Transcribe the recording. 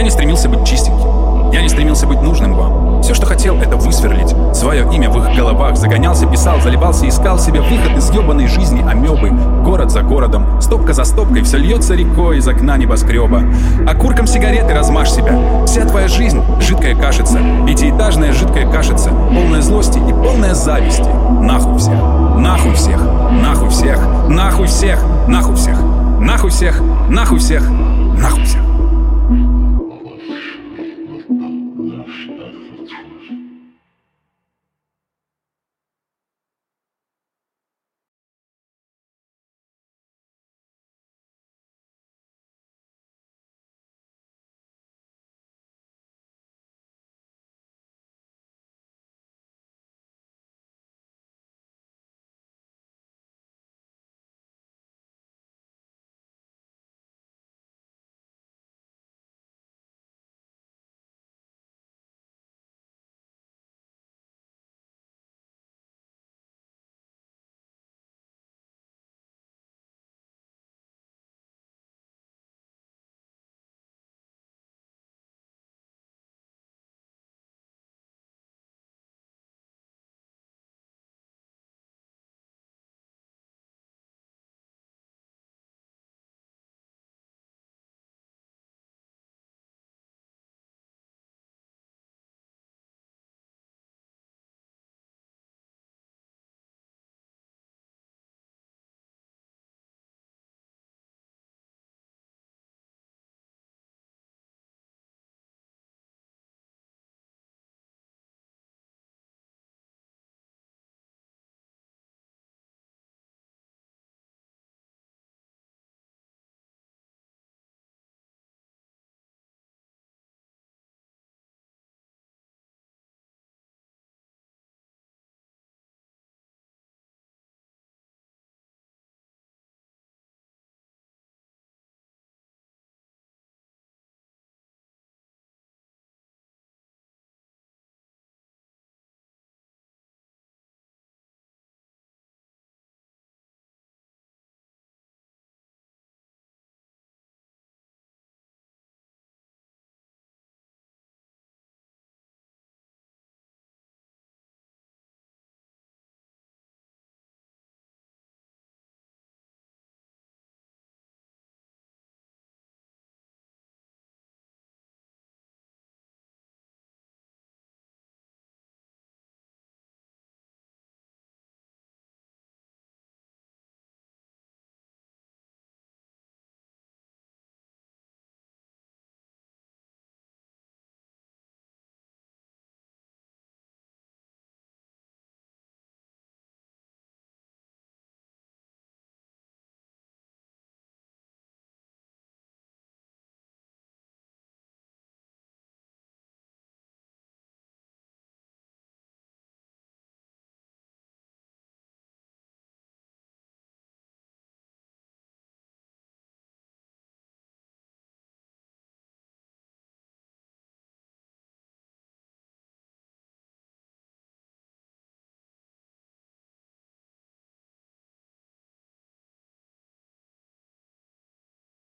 не стремился быть чистеньким. Я не стремился быть нужным вам. Все, что хотел, это высверлить свое имя в их головах. Загонялся, писал, заливался, искал себе выход из ёбаной жизни амебы. Город за городом, стопка за стопкой, все льется рекой из окна небоскреба. Окурком сигареты размажь себя. Вся твоя жизнь — жидкая кашица. Пятиэтажная жидкая кашица, полная злости и полная зависти. Нахуй всех, нахуй всех, нахуй всех, нахуй всех, нахуй всех, нахуй всех, нахуй всех.